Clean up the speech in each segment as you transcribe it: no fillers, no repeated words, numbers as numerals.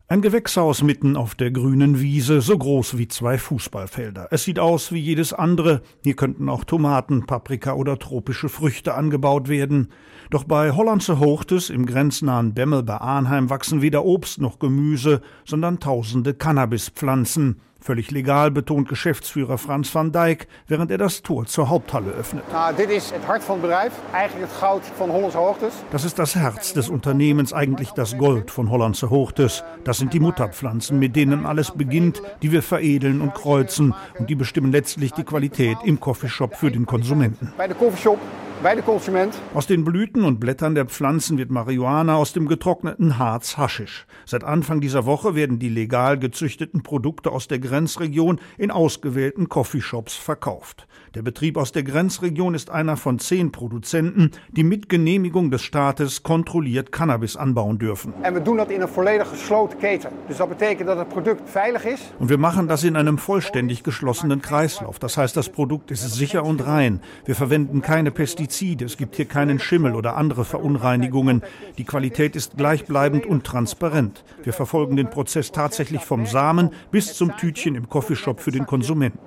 Ein Gewächshaus mitten auf der grünen Wiese, so groß wie 2 Fußballfelder. Es sieht aus wie jedes andere. Hier könnten auch Tomaten, Paprika oder tropische Früchte angebaut werden. Doch bei Hollandse Hoogtes im grenznahen Bemmel bei Arnheim wachsen weder Obst noch Gemüse, sondern tausende Cannabispflanzen. Völlig legal, betont Geschäftsführer Frans van Dijk, während er das Tor zur Haupthalle öffnet. Dit is het hart van het bedrijf, eigenlijk het goud van Hollandse Hoogtes. Das ist das Herz des Unternehmens, eigentlich das Gold von Hollandse Hoogtes. Das sind die Mutterpflanzen, mit denen alles beginnt, die wir veredeln und kreuzen. Und die bestimmen letztlich die Qualität im Coffeeshop für den Konsumenten. Bei der Coffeeshop. Bei der Konsument. Aus den Blüten und Blättern der Pflanzen wird Marihuana, aus dem getrockneten Harz Haschisch. Seit Anfang dieser Woche werden die legal gezüchteten Produkte aus der Grenzregion in ausgewählten Coffeeshops verkauft. Der Betrieb aus der Grenzregion ist einer von 10 Produzenten, die mit Genehmigung des Staates kontrolliert Cannabis anbauen dürfen. En we doen dat in een volledig gesloten keten. Dus dat betekent dat het product veilig ist. Und wir machen das in einem vollständig geschlossenen Kreislauf. Das heißt, das Produkt ist sicher und rein. Wir verwenden keine Pestizide. Es gibt hier keinen Schimmel oder andere Verunreinigungen. Die Qualität ist gleichbleibend und transparent. Wir verfolgen den Prozess tatsächlich vom Samen bis zum Tütchen im Coffeeshop für den Konsumenten.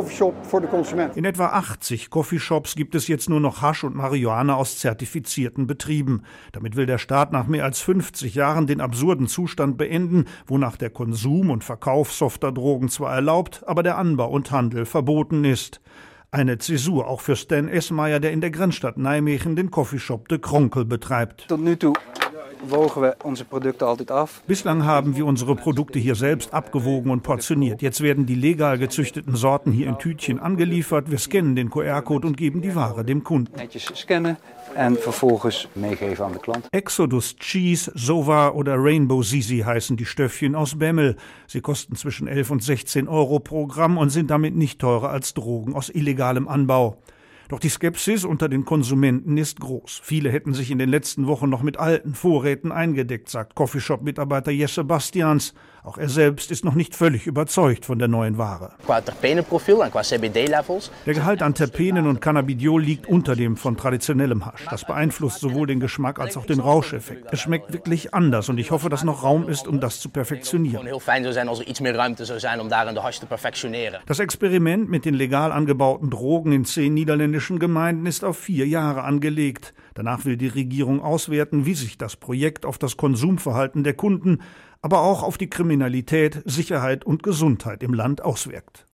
In etwa 80 Coffeeshops gibt es jetzt nur noch Hasch und Marihuana aus zertifizierten Betrieben. Damit will der Staat nach mehr als 50 Jahren den absurden Zustand beenden, wonach der Konsum und Verkauf softer Drogen zwar erlaubt, aber der Anbau und Handel verboten ist. Eine Zäsur auch für Stan Esmeijer, der in der Grenzstadt Nijmegen den Coffeeshop De Kronkel betreibt. Tot nu toe wogen wir unsere Produkte altijd af. Bislang haben wir unsere Produkte hier selbst abgewogen und portioniert. Jetzt werden die legal gezüchteten Sorten hier in Tütchen angeliefert. Wir scannen den QR-Code und geben die Ware dem Kunden. Netjes scannen en vervolgens meegeven aan de klant. Exodus Cheese, Sova oder Rainbow Zizi heißen die Stöffchen aus Bemmel. Sie kosten zwischen 11 und 16 Euro pro Gramm und sind damit nicht teurer als Drogen aus illegalem Anbau. Doch die Skepsis unter den Konsumenten ist groß. Viele hätten sich in den letzten Wochen noch mit alten Vorräten eingedeckt, sagt Coffeeshop-Mitarbeiter Jesse Bastiaans. Auch er selbst ist noch nicht völlig überzeugt von der neuen Ware. Qua terpenenprofiel en qua CBD-levels. Der Gehalt an Terpenen und Cannabidiol liegt unter dem von traditionellem Hasch. Das beeinflusst sowohl den Geschmack als auch den Rauscheffekt. Es schmeckt wirklich anders und ich hoffe, dass noch Raum ist, um das zu perfektionieren. Heel fijn zou zijn als iets meer ruimte zou zijn om daar in de hash te perfectioneren. Das Experiment mit den legal angebauten Drogen in 10 niederländischen Gemeinden ist auf 4 Jahre angelegt. Danach will die Regierung auswerten, wie sich das Projekt auf das Konsumverhalten der Kunden, aber auch auf die Kriminalität, Sicherheit und Gesundheit im Land auswirkt.